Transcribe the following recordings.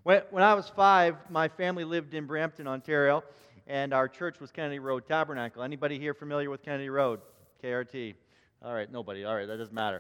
When I was 5, my family lived in Brampton, Ontario, and our church was Kennedy Road Tabernacle. Anybody here familiar with Kennedy Road? KRT. All right, nobody. All right, that doesn't matter.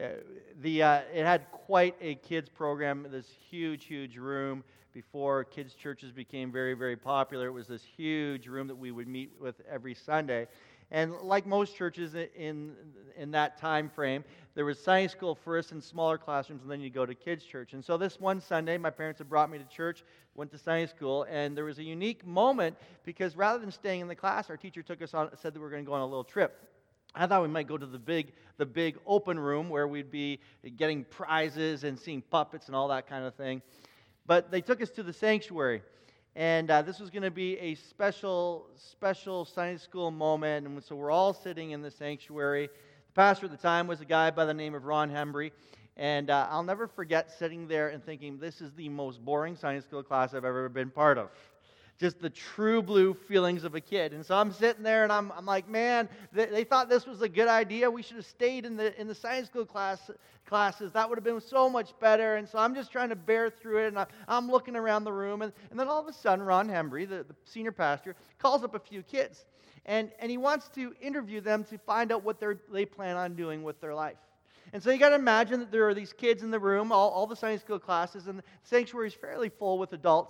It had quite a kids program, this huge room. Before kids' churches became very, very popular, it was this huge room that we would meet with every Sunday. And like most churches in that time frame, there was Sunday school first in smaller classrooms, and then you go to kids' church. And so this one Sunday, my parents had brought me to church, went to Sunday school, and there was a unique moment because rather than staying in the class, our teacher took us on, said that we were going to go on a little trip. I thought we might go to the big open room where we'd be getting prizes and seeing puppets and all that kind of thing. But they took us to the sanctuary. And this was going to be a special Sunday school moment. And so we're all sitting in the sanctuary. The pastor at the time was a guy by the name of Ron Hembry. And I'll never forget sitting there and thinking, this is the most boring Sunday school class I've ever been part of. Just the true blue feelings of a kid. And so I'm sitting there and I'm like, man, they thought this was a good idea. We should have stayed in the Sunday school classes. That would have been so much better. And so I'm just trying to bear through it. And I'm looking around the room. And then all of a sudden, Ron Hembry, the senior pastor, calls up a few kids. And he wants to interview them to find out what they plan on doing with their life. And so you got to imagine that there are these kids in the room, all the Sunday school classes, and the sanctuary is fairly full with adults.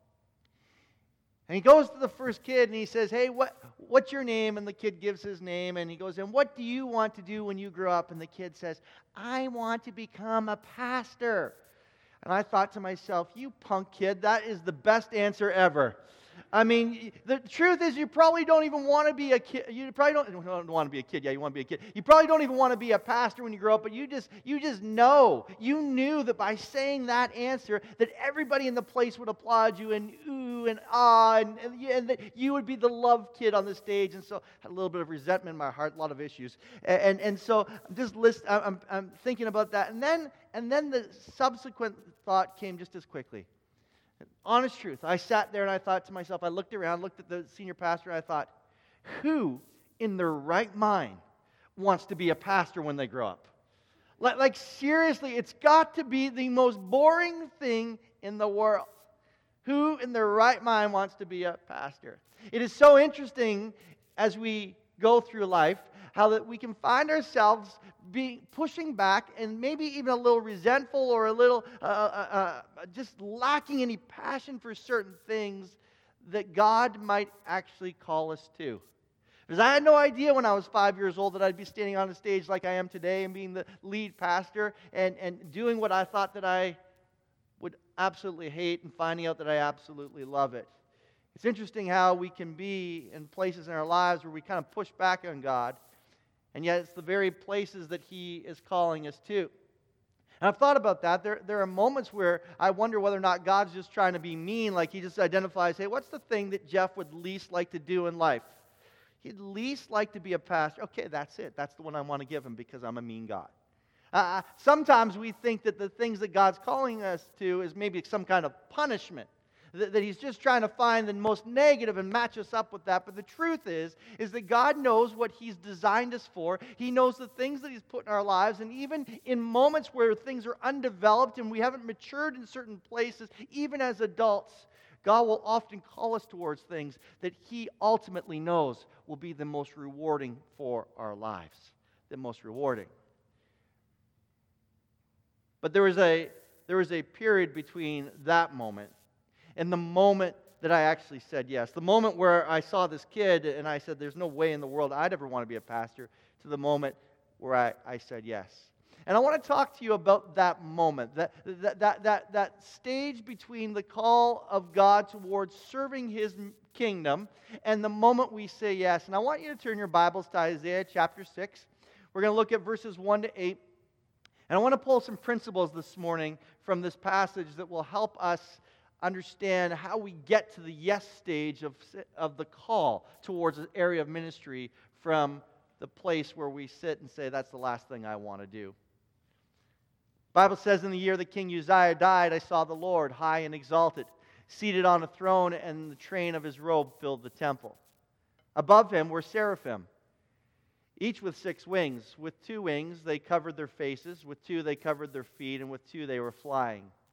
And he goes to the first kid and he says, hey, what's your name? And the kid gives his name and he goes, and what do you want to do when you grow up? And the kid says, I want to become a pastor. And I thought to myself, you punk kid, that is the best answer ever. I mean, the truth is you probably don't even want to be a kid. You probably don't want to be a kid. Yeah, you want to be a kid. You probably don't even want to be a pastor when you grow up, but you just know. You knew that by saying that answer that everybody in the place would applaud you and ooh and ah, and that you would be the loved kid on the stage. And so I had a little bit of resentment in my heart, a lot of issues. And so I'm thinking about that. And then the subsequent thought came just as quickly. Honest truth, I sat there and I thought to myself, I looked around, looked at the senior pastor, and I thought, who in their right mind wants to be a pastor when they grow up? Like seriously, it's got to be the most boring thing in the world. Who in their right mind wants to be a pastor? It is so interesting as we go through life how that we can find ourselves pushing back and maybe even a little resentful or a little just lacking any passion for certain things that God might actually call us to. Because I had no idea when I was 5 years old that I'd be standing on a stage like I am today and being the lead pastor and doing what I thought that I would absolutely hate and finding out that I absolutely love it. It's interesting how we can be in places in our lives where we kind of push back on God, and yet it's the very places that He is calling us to. And I've thought about that. There are moments where I wonder whether or not God's just trying to be mean, like He just identifies, hey, what's the thing that Jeff would least like to do in life? He'd least like to be a pastor. Okay, that's it. That's the one I want to give him because I'm a mean God. Sometimes we think that the things that God's calling us to is maybe some kind of punishment. That He's just trying to find the most negative and match us up with that. But the truth is that God knows what He's designed us for. He knows the things that He's put in our lives. And even in moments where things are undeveloped and we haven't matured in certain places, even as adults, God will often call us towards things that He ultimately knows will be the most rewarding for our lives. The most rewarding. But there was a period between that moment and the moment that I actually said yes. The moment where I saw this kid and I said, there's no way in the world I'd ever want to be a pastor, to the moment where I said yes. And I want to talk to you about that moment, that stage between the call of God towards serving His kingdom and the moment we say yes. And I want you to turn your Bibles to Isaiah chapter 6. We're going to look at verses 1 to 8. And I want to pull some principles this morning from this passage that will help us understand how we get to the yes stage of the call towards an area of ministry from the place where we sit and say, that's the last thing I want to do. The Bible says, in the year that King Uzziah died, I saw the Lord high and exalted, seated on a throne, and the train of His robe filled the temple. Above Him were seraphim, each with 6 wings. With 2 wings they covered their faces, with 2 they covered their feet, and with 2 they were flying.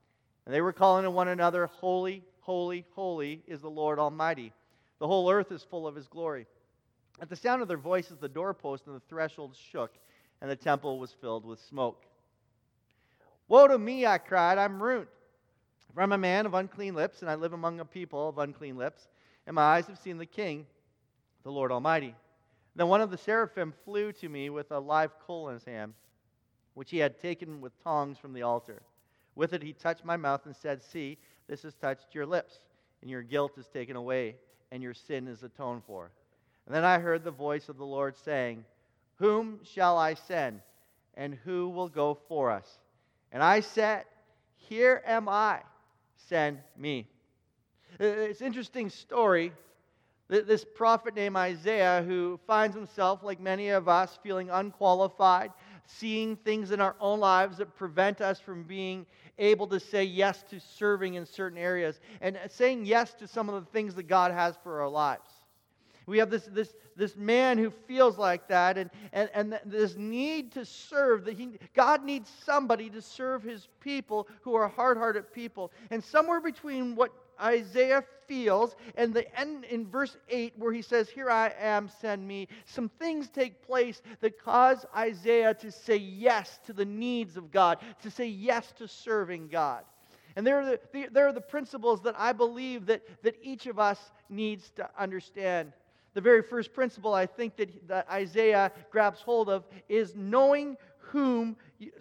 And they were calling to one another, Holy, holy, holy is the Lord Almighty. The whole earth is full of His glory. At the sound of their voices, the doorpost and the threshold shook, and the temple was filled with smoke. Woe to me, I cried, I'm ruined. For I'm a man of unclean lips, and I live among a people of unclean lips, and my eyes have seen the King, the Lord Almighty. Then one of the seraphim flew to me with a live coal in his hand, which he had taken with tongs from the altar. With it he touched my mouth and said, See, this has touched your lips, and your guilt is taken away, and your sin is atoned for. And then I heard the voice of the Lord saying, Whom shall I send, and who will go for us? And I said, Here am I, send me. It's an interesting story. This prophet named Isaiah, who finds himself, like many of us, feeling unqualified, seeing things in our own lives that prevent us from being able to say yes to serving in certain areas, and saying yes to some of the things that God has for our lives. We have this man who feels like that, and this need to serve. God needs somebody to serve His people who are hard-hearted people. And somewhere between what Isaiah feels and the end in verse 8 where he says, Here I am, send me, some things take place that cause Isaiah to say yes to the needs of God, to say yes to serving God. And there are the principles that I believe that each of us needs to understand. The very first principle I think that Isaiah grabs hold of is knowing whom you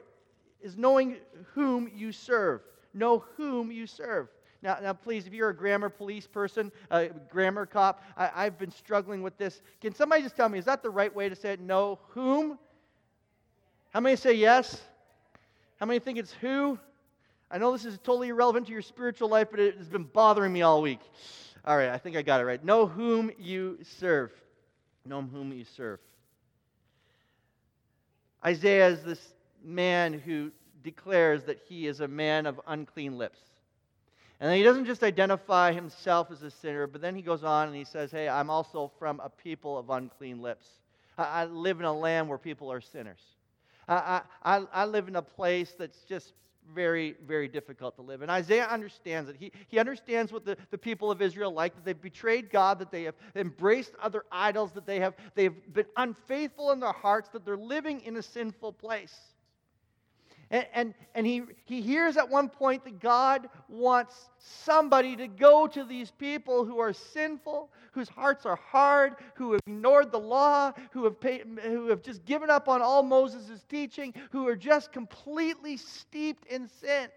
serve. Know whom you serve. Now, please, if you're a grammar police person, a grammar cop, I've been struggling with this. Can somebody just tell me, is that the right way to say it? Know whom? How many say yes? How many think it's who? I know this is totally irrelevant to your spiritual life, but it has been bothering me all week. All right, I think I got it right. Know whom you serve. Know whom you serve. Isaiah is this man who declares that he is a man of unclean lips. And then he doesn't just identify himself as a sinner, but then he goes on and he says, Hey, I'm also from a people of unclean lips. I live in a land where people are sinners. I live in a place that's just very, very difficult to live. And Isaiah understands it. He understands what the people of Israel like, that they've betrayed God, that they have embraced other idols, that they've been unfaithful in their hearts, that they're living in a sinful place. And he hears at one point that God wants somebody to go to these people who are sinful, whose hearts are hard, who have ignored the law, who have just given up on all Moses' teaching, who are just completely steeped in sin.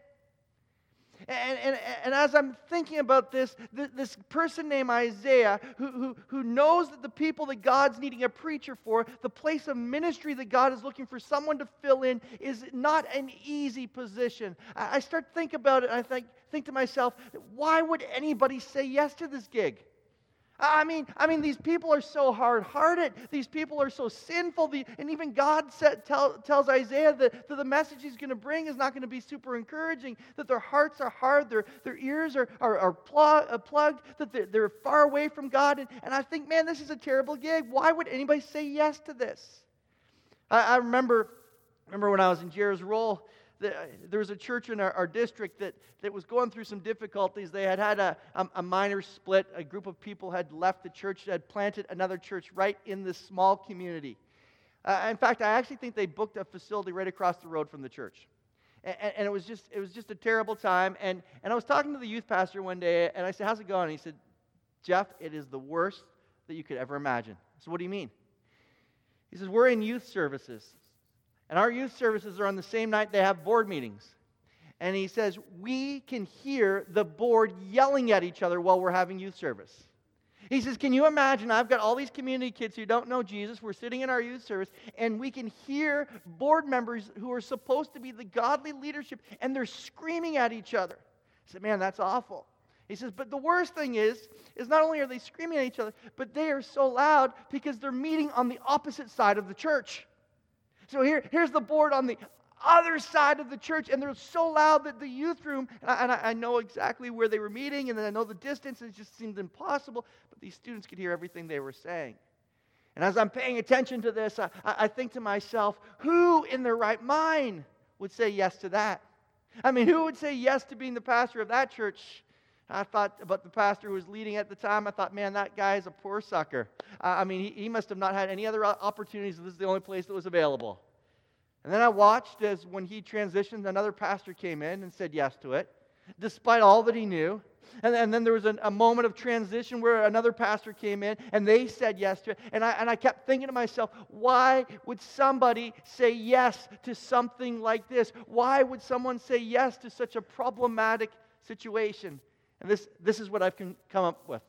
And as I'm thinking about this person named Isaiah, who knows that the people that God's needing a preacher for, the place of ministry that God is looking for someone to fill in, is not an easy position. I start to think about it, and I think to myself, why would anybody say yes to this gig? I mean, these people are so hard-hearted. These people are so sinful. And even God tells Isaiah that the message He's going to bring is not going to be super encouraging, that their hearts are hard, their ears are plugged, that they're far away from God. And I think, man, this is a terrible gig. Why would anybody say yes to this? I remember when I was in Jair's role, there was a church in our district that was going through some difficulties. They had a minor split. A group of people had left the church, had planted another church right in this small community. In fact, I actually think they booked a facility right across the road from the church. And it was just a terrible time. And I was talking to the youth pastor one day, and I said, "How's it going?" And he said, "Jeff, it is the worst that you could ever imagine." I said, "What do you mean?" He says, "We're in youth services. And our youth services are on the same night they have board meetings." And he says, "We can hear the board yelling at each other while we're having youth service." He says, "Can you imagine? I've got all these community kids who don't know Jesus. We're sitting in our youth service, and we can hear board members who are supposed to be the godly leadership, and they're screaming at each other." I said, "Man, that's awful." He says, "But the worst thing is not only are they screaming at each other, but they are so loud because they're meeting on the opposite side of the church. So here's the board on the other side of the church, and they're so loud that the youth room," and I know exactly where they were meeting, and then I know the distance, and it just seemed impossible, but these students could hear everything they were saying. And as I'm paying attention to this, I think to myself, who in their right mind would say yes to that? I mean, who would say yes to being the pastor of that church? I thought about the pastor who was leading at the time. I thought, man, that guy is a poor sucker. I mean, he must have not had any other opportunities. This is the only place that was available. And then I watched as when he transitioned, another pastor came in and said yes to it, despite all that he knew. And then there was a moment of transition where another pastor came in and they said yes to it. And I kept thinking to myself, why would somebody say yes to something like this? Why would someone say yes to such a problematic situation? And this is what I've come up with.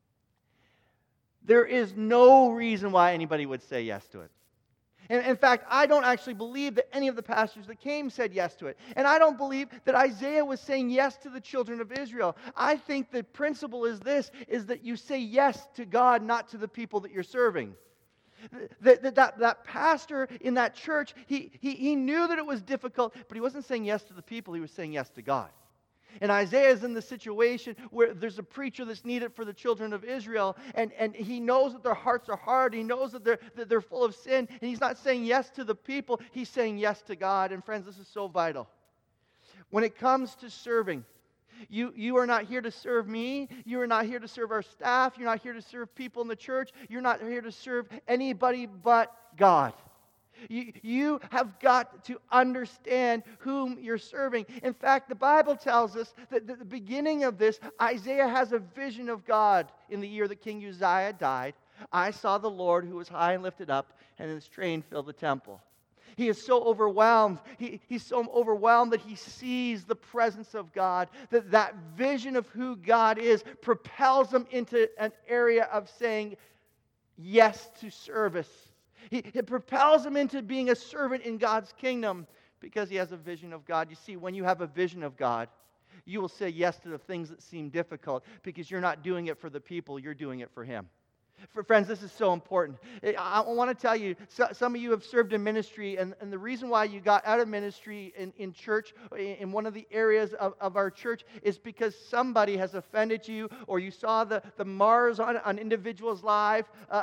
There is no reason why anybody would say yes to it. And in fact, I don't actually believe that any of the pastors that came said yes to it. And I don't believe that Isaiah was saying yes to the children of Israel. I think the principle is this, is that you say yes to God, not to the people that you're serving. That pastor in that church, he knew that it was difficult, but he wasn't saying yes to the people, he was saying yes to God. And Isaiah is in the situation where there's a preacher that's needed for the children of Israel, and he knows that their hearts are hard. He knows that they're full of sin, and he's not saying yes to the people. He's saying yes to God. And friends, this is so vital. When it comes to serving, you are not here to serve me. You are not here to serve our staff. You're not here to serve people in the church. You're not here to serve anybody but God. You have got to understand whom you're serving. In fact, the Bible tells us that at the beginning of this, Isaiah has a vision of God in the year that King Uzziah died. I saw the Lord who was high and lifted up, and his train filled the temple. He is so overwhelmed. He's so overwhelmed that he sees the presence of God, that vision of who God is propels him into an area of saying yes to service. It propels him into being a servant in God's kingdom because he has a vision of God. You see, when you have a vision of God, you will say yes to the things that seem difficult because you're not doing it for the people, you're doing it for him. For friends, this is so important. I want to tell you, some of you have served in ministry, and the reason why you got out of ministry in church, in one of the areas of our church, is because somebody has offended you, or you saw the Mars on individuals' life.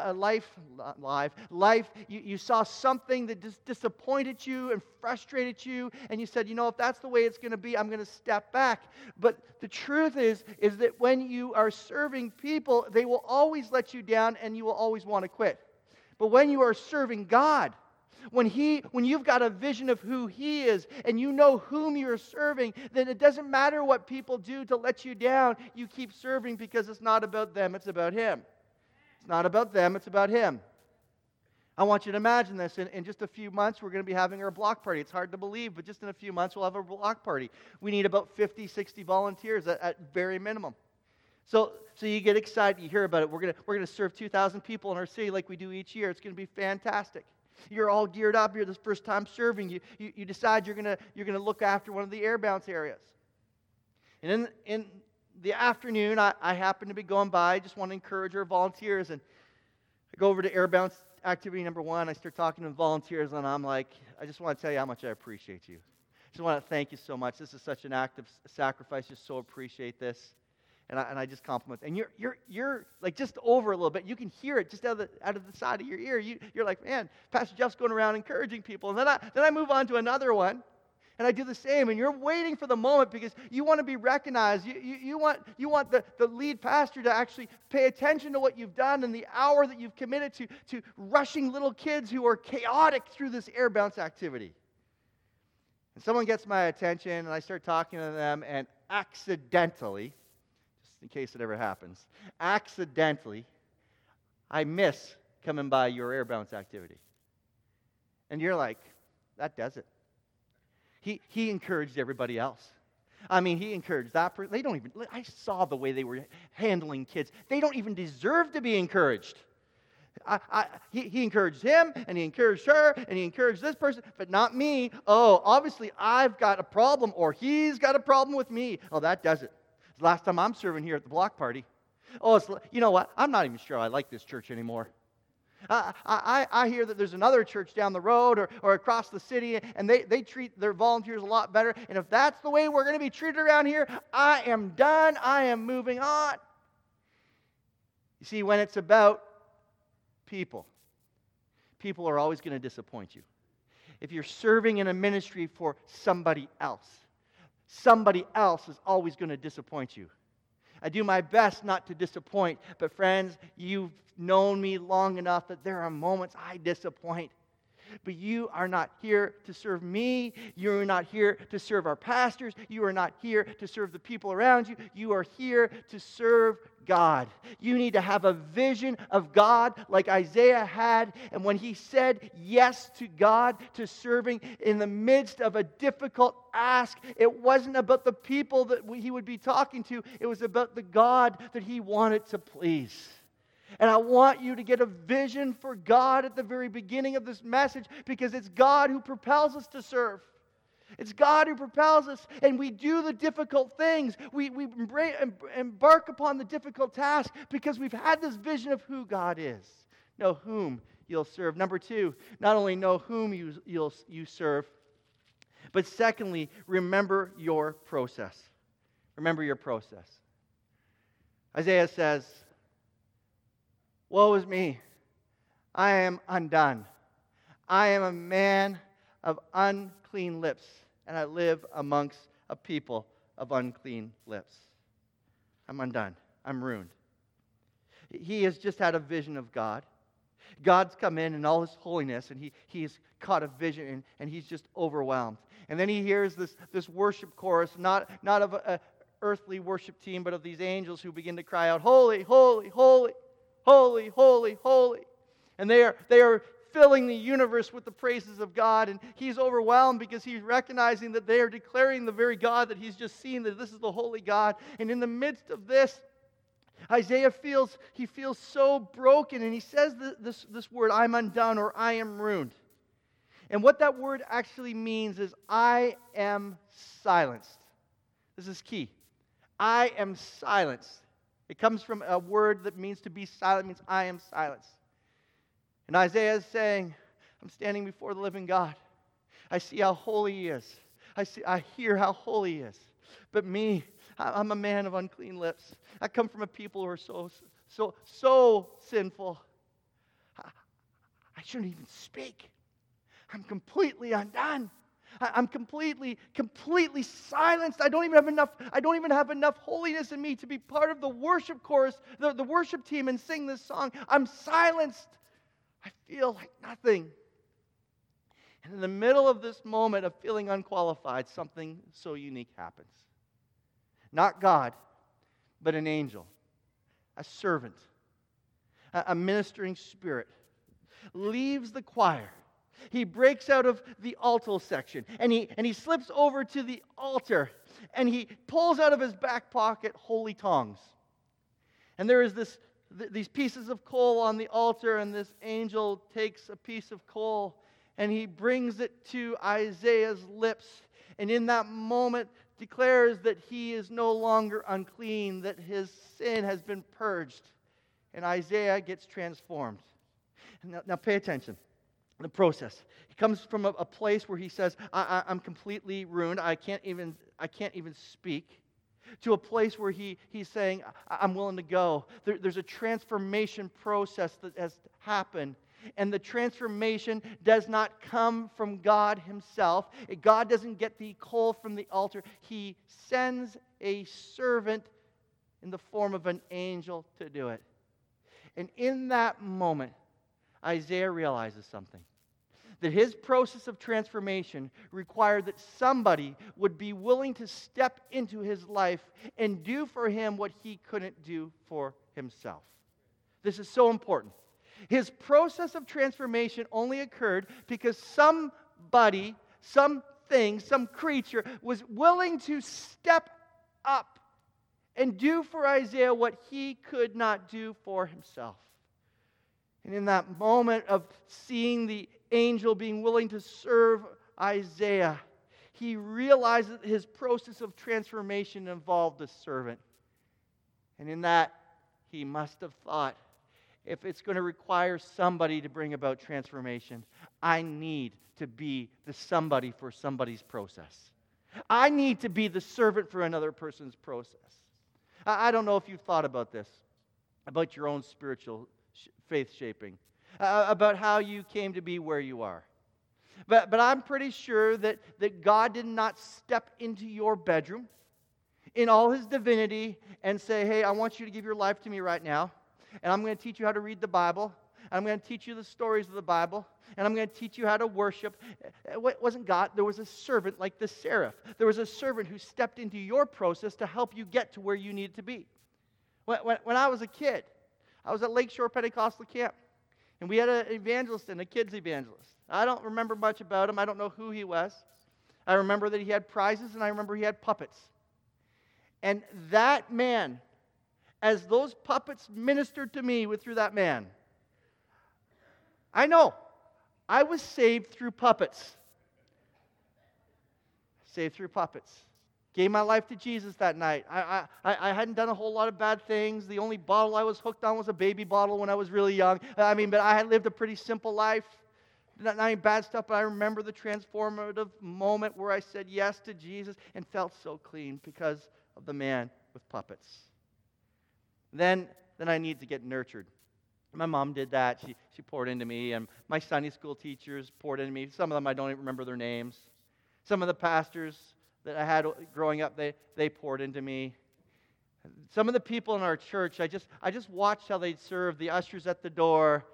You saw something that disappointed you and frustrated you, and you said, if that's the way it's going to be, I'm going to step back. But the truth is that when you are serving people, they will always let you down, and you will always want to quit. But when you are serving God, when you've got a vision of who He is, and you know whom you're serving, then it doesn't matter what people do to let you down. You keep serving because it's not about them, it's about Him. It's not about them, it's about Him. I want you to imagine this. In just a few months, we're going to be having our block party. It's hard to believe, but just in a few months, we'll have a block party. We need about 50, 60 volunteers at very minimum. So you get excited, you hear about it. We're going to serve 2,000 people in our city like we do each year. It's going to be fantastic. You're all geared up. You're the first time serving. You decide you're going to look after one of the air bounce areas. And in the afternoon, I happen to be going by. I just want to encourage our volunteers. And I go over to air bounce activity number 1. I start talking to the volunteers, and I'm like, I just want to tell you how much I appreciate you. I just want to thank you so much. This is such an act of sacrifice. Just so appreciate this. And I just compliment. And you're like just over a little bit. You can hear it just out of the side of your ear. You're like, man, Pastor Jeff's going around encouraging people. And then I move on to another one, and I do the same. And you're waiting for the moment because you want to be recognized. You want the lead pastor to actually pay attention to what you've done and the hour that you've committed to rushing little kids who are chaotic through this air bounce activity. And someone gets my attention, and I start talking to them, and accidentally, in case it ever happens, accidentally, I miss coming by your air bounce activity. And you're like, that does it. He encouraged everybody else. I mean, he encouraged that person. I saw the way they were handling kids. They don't even deserve to be encouraged. He encouraged him, and he encouraged her, and he encouraged this person, but not me. Oh, obviously I've got a problem, or he's got a problem with me. Oh, that does it. It's the last time I'm serving here at the block party. Oh, you know what? I'm not even sure I like this church anymore. I hear that there's another church down the road or across the city, and they treat their volunteers a lot better. And if that's the way we're going to be treated around here, I am done. I am moving on. You see, when it's about people are always going to disappoint you. If you're serving in a ministry for somebody else, Somebody else is always going to disappoint you. I do my best not to disappoint, but friends, you've known me long enough that there are moments I disappoint. But you are not here to serve me. You are not here to serve our pastors. You are not here to serve the people around you. You are here to serve God. You need to have a vision of God like Isaiah had. And when he said yes to God, to serving in the midst of a difficult ask, it wasn't about the people that he would be talking to. It was about the God that he wanted to please. And I want you to get a vision for God at the very beginning of this message, because it's God who propels us to serve. It's God who propels us, and we do the difficult things. We embark upon the difficult task because we've had this vision of who God is. Know whom you'll serve. Number two, not only know whom you serve, but secondly, remember your process. Remember your process. Isaiah says, "Woe is me, I am undone. I am a man of unclean lips, and I live amongst a people of unclean lips." I'm undone. I'm ruined. He has just had a vision of God. God's come in all His holiness, and he's caught a vision, and he's just overwhelmed. And then he hears this worship chorus, not of an earthly worship team, but of these angels who begin to cry out, "Holy, holy, holy. Holy, holy, holy." And they are filling the universe with the praises of God. And he's overwhelmed because he's recognizing that they are declaring the very God that he's just seen, that this is the holy God. And in the midst of this, Isaiah feels so broken. And he says this word, "I'm undone," or "I am ruined." And what that word actually means is, I am silenced. This is key. I am silenced. It comes from a word that means to be silent, means I am silenced. And Isaiah is saying, I'm standing before the living God. I see how holy He is. I hear how holy He is. But me, I'm a man of unclean lips. I come from a people who are so sinful. I shouldn't even speak. I'm completely undone. I'm completely silenced. I don't even have enough holiness in me to be part of the worship chorus, the worship team, and sing this song. I'm silenced. I feel like nothing. And in the middle of this moment of feeling unqualified, something so unique happens. Not God, but an angel, a servant, a ministering spirit, leaves the choir. He breaks out of the alto section, and he slips over to the altar, and he pulls out of his back pocket holy tongs. And there is these pieces of coal on the altar, and this angel takes a piece of coal, and he brings it to Isaiah's lips, and in that moment declares that he is no longer unclean, that his sin has been purged, and Isaiah gets transformed. Now pay attention. The process. He comes from a place where he says, I'm completely ruined. I can't even speak. To a place where he's saying, I'm willing to go. There's a transformation process that has happened. And the transformation does not come from God Himself. God doesn't get the coal from the altar. He sends a servant in the form of an angel to do it. And in that moment, Isaiah realizes something. That his process of transformation required that somebody would be willing to step into his life and do for him what he couldn't do for himself. This is so important. His process of transformation only occurred because somebody, something, some creature was willing to step up and do for Isaiah what he could not do for himself. And in that moment of seeing the angel being willing to serve Isaiah, he realized that his process of transformation involved a servant. And in that, he must have thought, if it's going to require somebody to bring about transformation, I need to be the somebody for somebody's process. I need to be the servant for another person's process. I don't know if you've thought about this, about your own spiritual faith shaping, about how you came to be where you are. But I'm pretty sure that God did not step into your bedroom in all his divinity and say, hey, I want you to give your life to me right now, and I'm going to teach you how to read the Bible, and I'm going to teach you the stories of the Bible, and I'm going to teach you how to worship. It wasn't God. There was a servant like the seraph. There was a servant who stepped into your process to help you get to where you needed to be. When I was a kid, I was at Lakeshore Pentecostal Camp, and we had an evangelist and a kids evangelist. I don't remember much about him. I don't know who he was. I remember that he had prizes, and I remember he had puppets. And that man, as those puppets ministered to me through that man, I know I was saved through puppets. Saved through puppets. Gave my life to Jesus that night. I hadn't done a whole lot of bad things. The only bottle I was hooked on was a baby bottle when I was really young. But I had lived a pretty simple life. Not any bad stuff, but I remember the transformative moment where I said yes to Jesus and felt so clean because of the man with puppets. Then I need to get nurtured. My mom did that. She poured into me, and my Sunday school teachers poured into me. Some of them I don't even remember their names. Some of the pastors that I had growing up, they poured into me. Some of the people in our church, I just watched how they'd serve, the ushers at the door,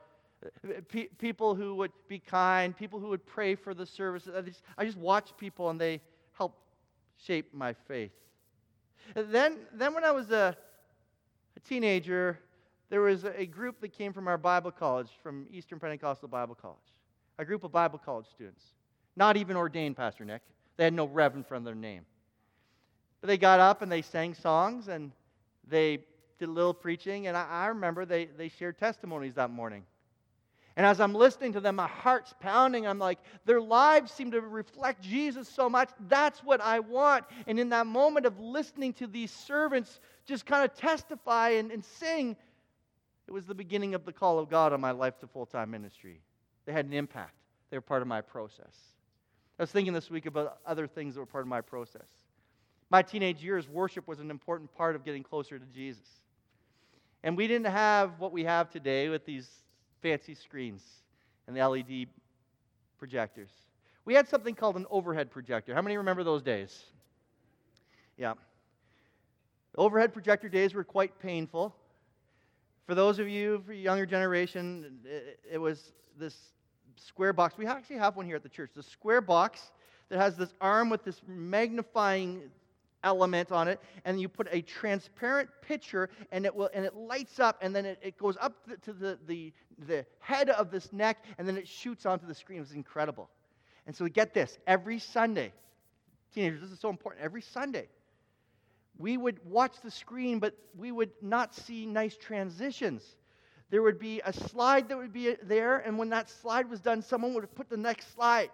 people who would be kind, people who would pray for the service. I just watched people, and they helped shape my faith. And then when I was a teenager, there was a group that came from our Bible college, from Eastern Pentecostal Bible College, a group of Bible college students, not even ordained, Pastor Nick. They had no rev in front of their name. But they got up and they sang songs and they did a little preaching, and I remember they shared testimonies that morning. And as I'm listening to them, my heart's pounding. I'm like, their lives seem to reflect Jesus so much. That's what I want. And in that moment of listening to these servants just kind of testify and sing, it was the beginning of the call of God on my life to full-time ministry. They had an impact. They were part of my process. I was thinking this week about other things that were part of my process. My teenage years, worship was an important part of getting closer to Jesus. And we didn't have what we have today with these fancy screens and the LED projectors. We had something called an overhead projector. How many remember those days? Yeah. The overhead projector days were quite painful. For those of you, for younger generation, it was this square box. We actually have one here at the church. The square box that has this arm with this magnifying element on it, and you put a transparent picture, and it lights up, and then it goes up to the head of this neck, and then it shoots onto the screen. It was incredible. And so get this, every Sunday, teenagers, this is so important, every Sunday, we would watch the screen, but we would not see nice transitions. There would be a slide that would be there, and when that slide was done, someone would put the next slide.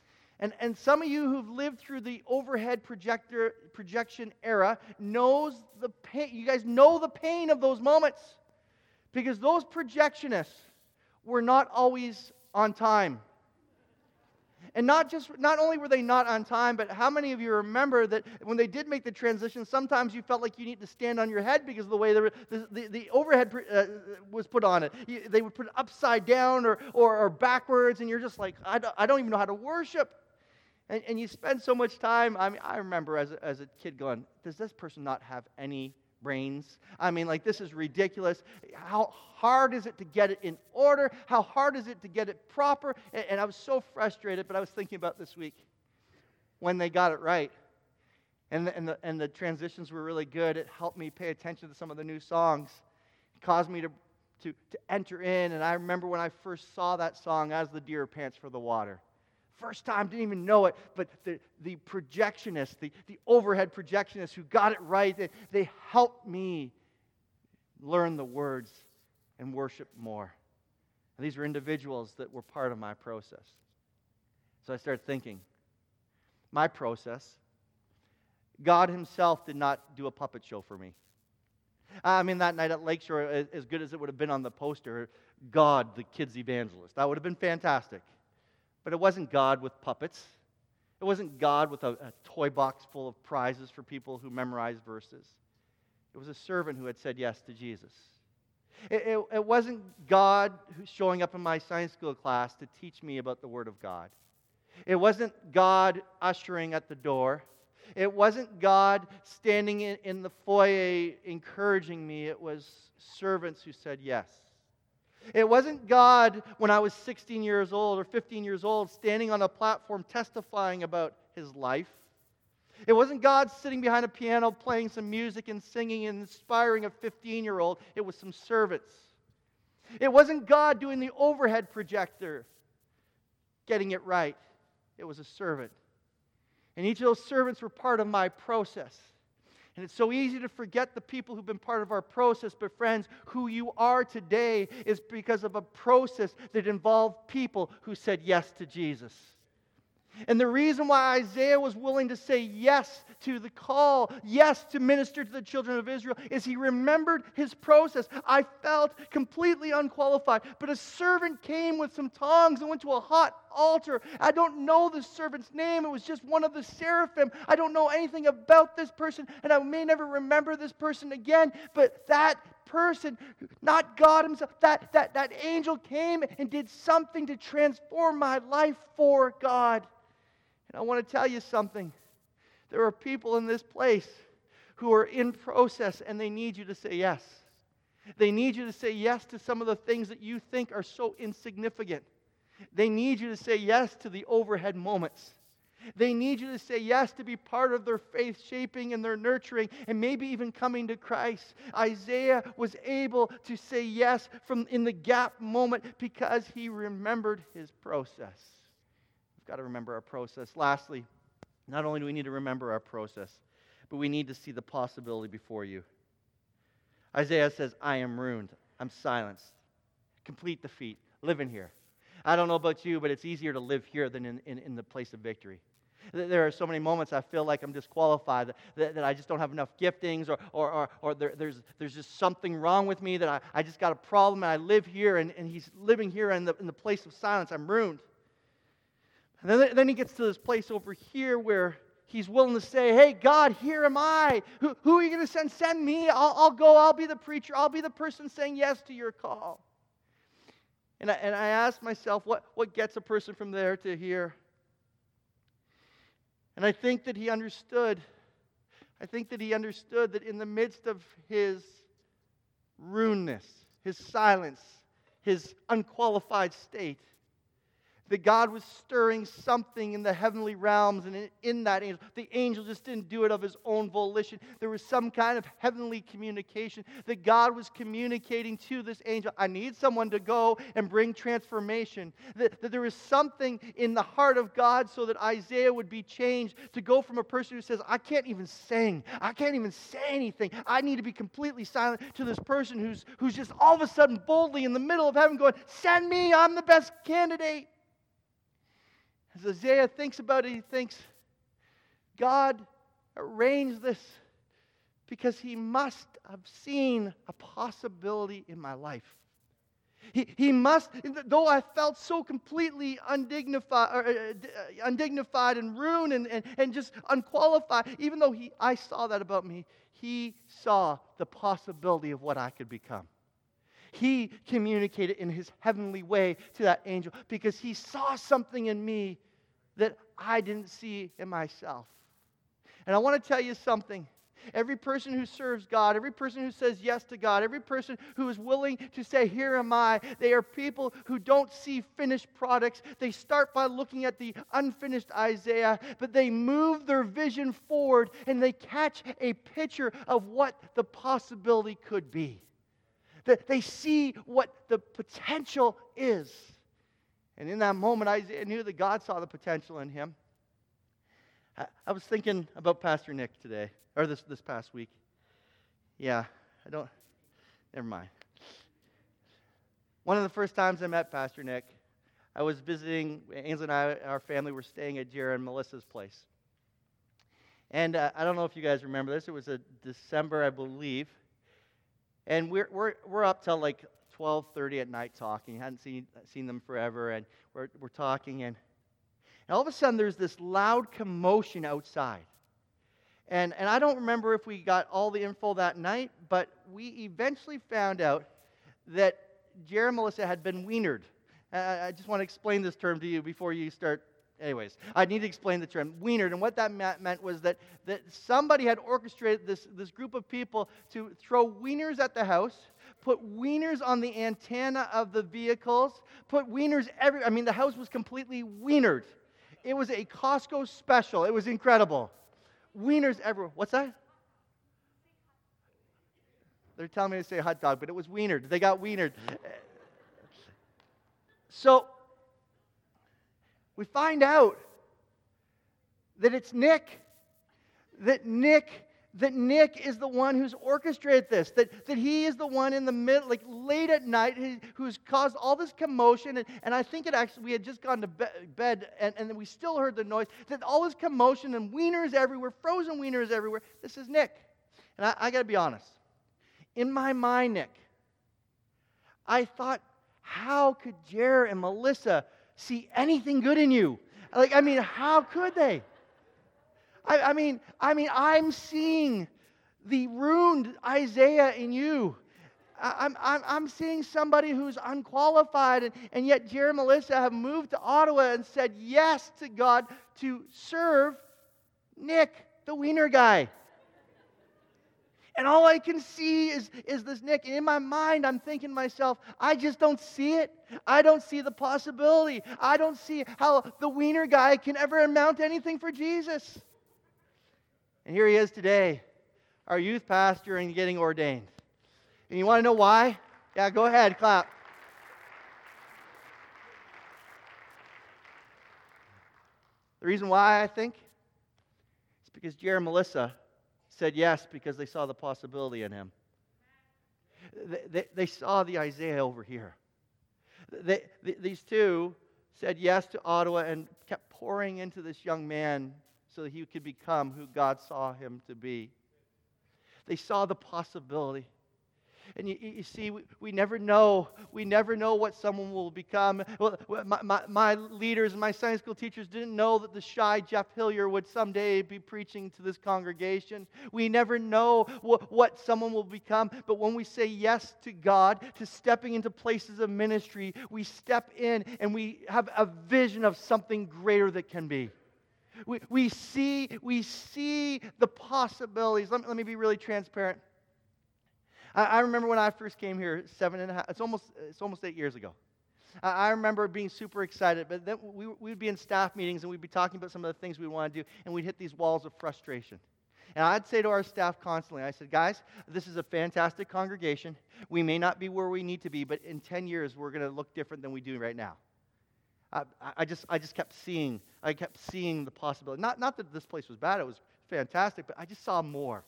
And some of you who've lived through the overhead projection era knows the pain. You guys know the pain of those moments, because those projectionists were not always on time. And not only were they not on time, but how many of you remember that when they did make the transition, sometimes you felt like you need to stand on your head because of the way the overhead was put on it. They would put it upside down or backwards, and you're just like, I don't even know how to worship. And you spend so much time. I remember as a kid going, does this person not have any brains? This is ridiculous. How hard is it to get it in order? How hard is it to get it proper? And I was so frustrated, but I was thinking about this week when they got it right. And the transitions were really good. It helped me pay attention to some of the new songs. It caused me to enter in. And I remember when I first saw that song, As the Deer Pants for the Water. First time, didn't even know it, but the projectionists, the overhead projectionists who got it right, they helped me learn the words and worship more. And these were individuals that were part of my process. So I started thinking, my process, God himself did not do a puppet show for me. That night at Lakeshore, as good as it would have been on the poster, God, the kids evangelist, that would have been fantastic. But it wasn't God with puppets. It wasn't God with a toy box full of prizes for people who memorized verses. It was a servant who had said yes to Jesus. It wasn't God showing up in my science school class to teach me about the Word of God. It wasn't God ushering at the door. It wasn't God standing in the foyer encouraging me. It was servants who said yes. It wasn't God when I was 16 years old or 15 years old standing on a platform testifying about His life. It wasn't God sitting behind a piano playing some music and singing and inspiring a 15-year-old. It was some servants. It wasn't God doing the overhead projector, getting it right. It was a servant. And each of those servants were part of my process. And it's so easy to forget the people who've been part of our process. But friends, who you are today is because of a process that involved people who said yes to Jesus. And the reason why Isaiah was willing to say yes to the call, yes to minister to the children of Israel, is he remembered his process. I felt completely unqualified, but a servant came with some tongs and went to a hot altar. I don't know the servant's name. It was just one of the seraphim. I don't know anything about this person, and I may never remember this person again, but that person, not God himself, that angel came and did something to transform my life for God. And I want to tell you something. There are people in this place who are in process and they need you to say yes. They need you to say yes to some of the things that you think are so insignificant. They need you to say yes to the overhead moments. They need you to say yes to be part of their faith shaping and their nurturing and maybe even coming to Christ. Isaiah was able to say yes from in the gap moment because he remembered his process. Got to remember our process. Lastly, not only do we need to remember our process, but we need to see the possibility before you. Isaiah says, I am ruined. I'm silenced. Complete defeat. Living here. I don't know about you, but it's easier to live here than in the place of victory. There are so many moments I feel like I'm disqualified, that I just don't have enough giftings, or there's just something wrong with me, that I just got a problem, and I live here, and he's living here in the place of silence. I'm ruined. And then he gets to this place over here where he's willing to say, hey, God, here am I. Who are you going to send? Send me. I'll go. I'll be the preacher. I'll be the person saying yes to your call. And I ask myself, what gets a person from there to here? And I think that he understood. I think that he understood that in the midst of his ruinedness, his silence, his unqualified state, that God was stirring something in the heavenly realms and in that angel. The angel just didn't do it of his own volition. There was some kind of heavenly communication that God was communicating to this angel. I need someone to go and bring transformation. That there was something in the heart of God so that Isaiah would be changed to go from a person who says, I can't even sing. I can't even say anything. I need to be completely silent, to this person who's just all of a sudden boldly in the middle of heaven going, send me, I'm the best candidate. As Isaiah thinks about it, he thinks, God arranged this because he must have seen a possibility in my life. He must, though I felt so completely undignified and ruined and just unqualified, even though I saw that about me, he saw the possibility of what I could become. He communicated in his heavenly way to that angel because he saw something in me that I didn't see in myself. And I want to tell you something. Every person who serves God, every person who says yes to God, every person who is willing to say, here am I, they are people who don't see finished products. They start by looking at the unfinished Isaiah, but they move their vision forward and they catch a picture of what the possibility could be. That they see what the potential is. And in that moment, Isaiah knew that God saw the potential in him. I was thinking about Pastor Nick today, or this past week. Never mind. One of the first times I met Pastor Nick, I was visiting, Ainsley and I, our family were staying at Jared and Melissa's place. And I don't know if you guys remember this, it was a December, I believe. And we're up till like 12:30 at night talking. Hadn't seen them forever, and we're talking, and all of a sudden there's this loud commotion outside. And I don't remember if we got all the info that night, but we eventually found out that Jared and Melissa had been wienered. I just want to explain this term to you before you start Anyways, I need to explain the term wienered. And what that meant was that somebody had orchestrated this group of people to throw wieners at the house, put wieners on the antenna of the vehicles, put wieners everywhere. I mean, the house was completely wienered. It was a Costco special. It was incredible. Wieners everywhere. What's that? They're telling me to say hot dog, but it was wienered. They got wienered. So we find out that it's Nick. That Nick is the one who's orchestrated this. That he is the one in the middle, like late at night, who's caused all this commotion. And I think it actually, we had just gone to bed, and we still heard the noise. That all this commotion and wieners everywhere, frozen wieners everywhere. This is Nick. And I got to be honest. In my mind, Nick, I thought, how could Jer and Melissa see anything good in you? Like, I mean, how could they? I mean, I'm seeing the ruined Isaiah in you. I'm seeing somebody who's unqualified, and yet Jer and Melissa have moved to Ottawa and said yes to God to serve Nick, the wiener guy. And all I can see is this Nick. And in my mind, I'm thinking to myself, I just don't see it. I don't see the possibility. I don't see how the wiener guy can ever amount to anything for Jesus. And here he is today, our youth pastor and getting ordained. And you want to know why? Yeah, go ahead, clap. The reason why, I think, is because Jer and Melissa said yes because they saw the possibility in him. They saw the Isaiah over here. These two said yes to Ottawa and kept pouring into this young man so that he could become who God saw him to be. They saw the possibility. And you see, we never know. We never know what someone will become. Well, my leaders and my Sunday school teachers didn't know that the shy Jeff Hillier would someday be preaching to this congregation. We never know what someone will become. But when we say yes to God, to stepping into places of ministry, we step in and we have a vision of something greater that can be. We see the possibilities. Let me be really transparent. I remember when I first came here, it's almost 8 years ago. I remember being super excited, but then we'd be in staff meetings and we'd be talking about some of the things we want to do, and we'd hit these walls of frustration. And I'd say to our staff constantly, I said, guys, this is a fantastic congregation. We may not be where we need to be, but in 10 years, we're going to look different than we do right now. I just kept seeing the possibility. Not that this place was bad, it was fantastic, but I just saw more.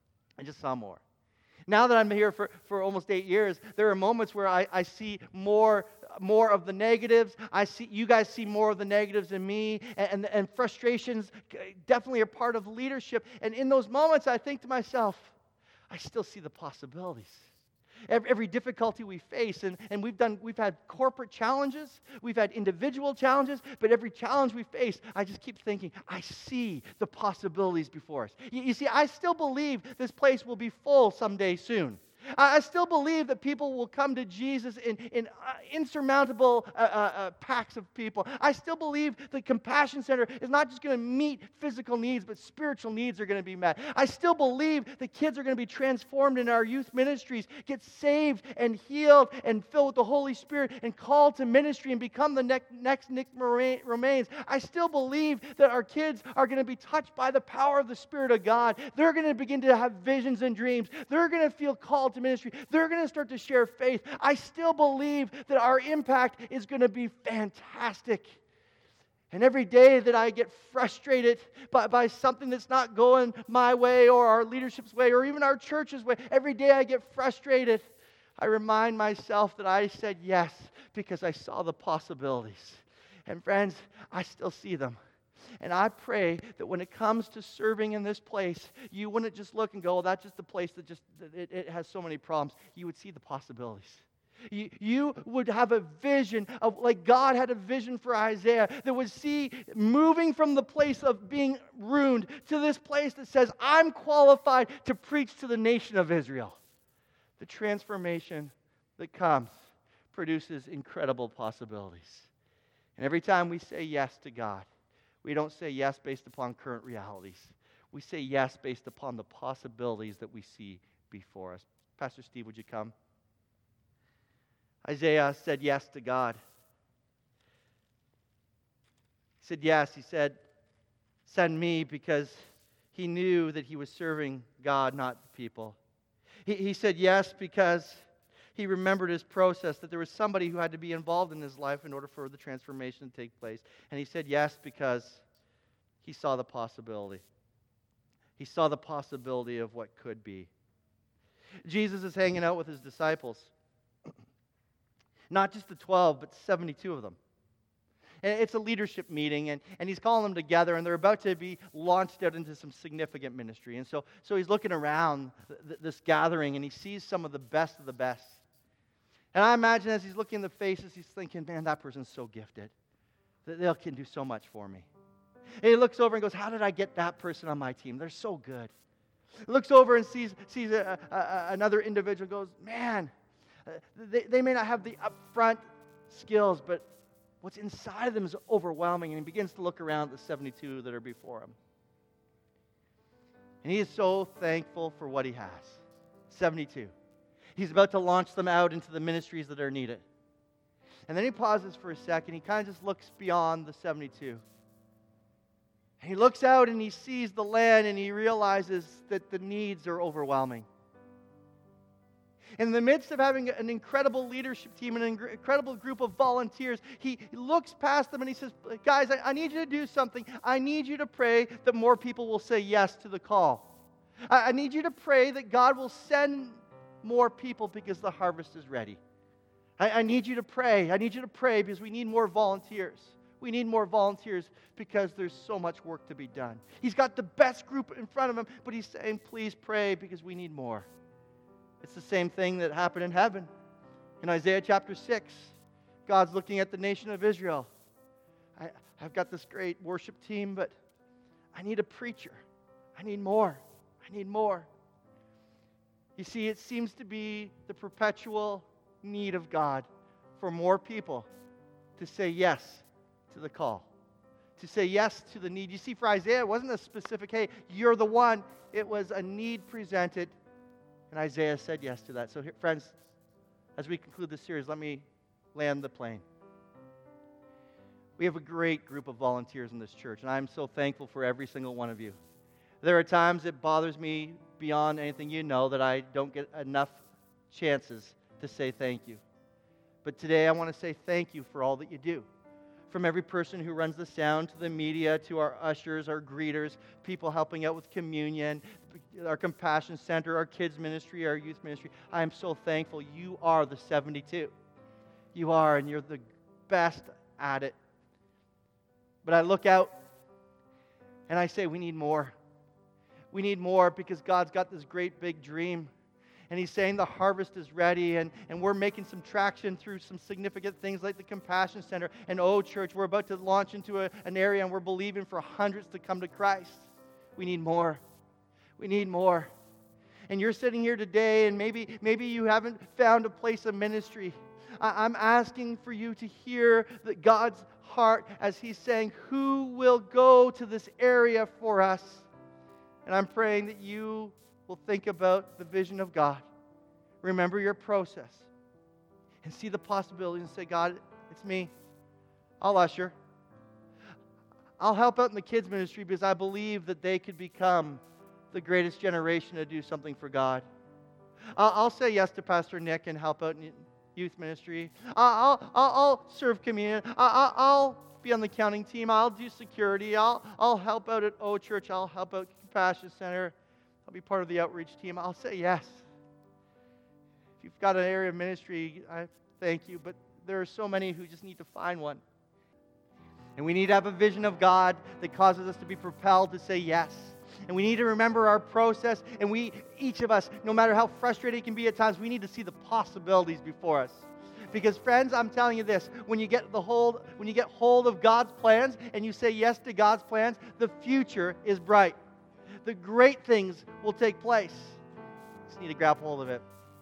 Now that I'm here for almost 8 years, there are moments where I see more of the negatives. You guys see more of the negatives in me, and frustrations definitely are part of leadership. And in those moments, I think to myself, I still see the possibilities. Every difficulty we face, and we've had corporate challenges, we've had individual challenges, but every challenge we face, I just keep thinking, I see the possibilities before us. You see, I still believe this place will be full someday soon. I still believe that people will come to Jesus in insurmountable packs of people. I still believe the Compassion Center is not just going to meet physical needs, but spiritual needs are going to be met. I still believe the kids are going to be transformed in our youth ministries, get saved and healed and filled with the Holy Spirit and called to ministry and become the next Nick Romaines. I still believe that our kids are going to be touched by the power of the Spirit of God. They're going to begin to have visions and dreams. They're going to feel called to ministry. They're going to start to share faith. I still believe that our impact is going to be fantastic. And every day that I get frustrated by something that's not going my way or our leadership's way or even our church's way, every day I get frustrated, I remind myself that I said yes because I saw the possibilities. And friends, I still see them. And I pray that when it comes to serving in this place, you wouldn't just look and go, oh, that's just the place that it has so many problems. You would see the possibilities. You would have a vision of, like God had a vision for Isaiah, that would see moving from the place of being ruined to this place that says, I'm qualified to preach to the nation of Israel. The transformation that comes produces incredible possibilities. And every time we say yes to God, We don't say yes based upon current realities. We say yes based upon the possibilities that we see before us. Pastor Steve, would you come? Isaiah said yes to God. He said yes. He said, send me, because he knew that he was serving God, not the people. He said yes because he remembered his process, that there was somebody who had to be involved in his life in order for the transformation to take place. And he said yes because he saw the possibility. He saw the possibility of what could be. Jesus is hanging out with his disciples. Not just the 12, but 72 of them. And it's a leadership meeting, and he's calling them together, and they're about to be launched out into some significant ministry. And so he's looking around this gathering, and he sees some of the best of the best. And I imagine as he's looking in the faces, he's thinking, man, that person's so gifted. They can do so much for me. And he looks over and goes, how did I get that person on my team? They're so good. He looks over and sees another individual, goes, man, they may not have the upfront skills, but what's inside of them is overwhelming. And he begins to look around at the 72 that are before him. And he is so thankful for what he has. 72. He's about to launch them out into the ministries that are needed. And then he pauses for a second. He kind of just looks beyond the 72. And he looks out and he sees the land and he realizes that the needs are overwhelming. In the midst of having an incredible leadership team and an incredible group of volunteers, he looks past them and he says, guys, I need you to do something. I need you to pray that more people will say yes to the call. I need you to pray that God will send more people because the harvest is ready. I need you to pray. I need you to pray because we need more volunteers. We need more volunteers because there's so much work to be done. He's got the best group in front of him, but he's saying, please pray because we need more. It's the same thing that happened in heaven. In Isaiah chapter 6, God's looking at the nation of Israel. I've got this great worship team, but I need a preacher. I need more. I need more. You see, it seems to be the perpetual need of God for more people to say yes to the call, to say yes to the need. You see, for Isaiah, it wasn't a specific, hey, you're the one. It was a need presented, and Isaiah said yes to that. So, here, friends, as we conclude this series, let me land the plane. We have a great group of volunteers in this church, and I'm so thankful for every single one of you. There are times it bothers me beyond anything you know that I don't get enough chances to say thank you. But today I want to say thank you for all that you do. From every person who runs the sound, to the media, to our ushers, our greeters, people helping out with communion, our compassion center, our kids ministry, our youth ministry. I am so thankful. You are the 72. You are, and you're the best at it. But I look out and I say, we need more. We need more because God's got this great big dream. And He's saying the harvest is ready, and we're making some traction through some significant things like the Compassion Center. And Church, we're about to launch into an area, and we're believing for hundreds to come to Christ. We need more. We need more. And you're sitting here today, and maybe you haven't found a place of ministry. I'm asking for you to hear that God's heart as He's saying, who will go to this area for us? And I'm praying that you will think about the vision of God. Remember your process. And see the possibilities and say, God, it's me. I'll usher. I'll help out in the kids' ministry because I believe that they could become the greatest generation to do something for God. I'll say yes to Pastor Nick and help out in youth ministry. I'll serve communion. I'll be on the counting team. I'll do security. I'll help out at Church. I'll help out Compassion Center. I'll be part of the outreach team. I'll say yes. If you've got an area of ministry, I thank you. But there are so many who just need to find one. And we need to have a vision of God that causes us to be propelled to say yes. And we need to remember our process. And each of us, no matter how frustrating it can be at times, we need to see the possibilities before us. Because friends, I'm telling you this, when you get hold of God's plans and you say yes to God's plans, the future is bright. The great things will take place. Just need to grab hold of it.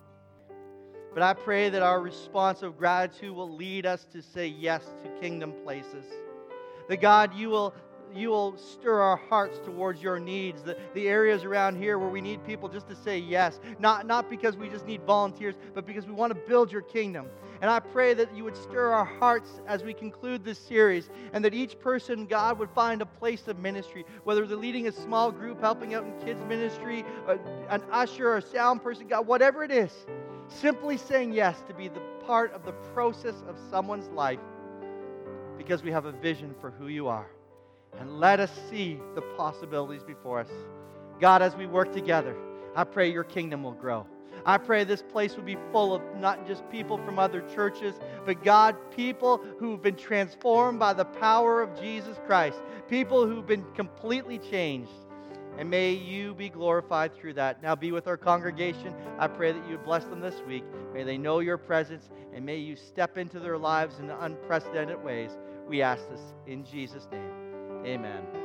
But I pray that our response of gratitude will lead us to say yes to kingdom places. That God, you will you'll stir our hearts towards your needs, the areas around here where we need people just to say yes, not because we just need volunteers, but because we want to build your kingdom. And I pray that you would stir our hearts as we conclude this series, and that each person, God, would find a place of ministry, whether they're leading a small group, helping out in kids ministry, an usher or a sound person, God, whatever it is, simply saying yes to be the part of the process of someone's life, because we have a vision for who you are. And let us see the possibilities before us. God, as we work together, I pray your kingdom will grow. I pray this place will be full of not just people from other churches, but God, people who've been transformed by the power of Jesus Christ. People who've been completely changed. And may you be glorified through that. Now be with our congregation. I pray that you would bless them this week. May they know your presence, and may you step into their lives in unprecedented ways. We ask this in Jesus' name. Amen.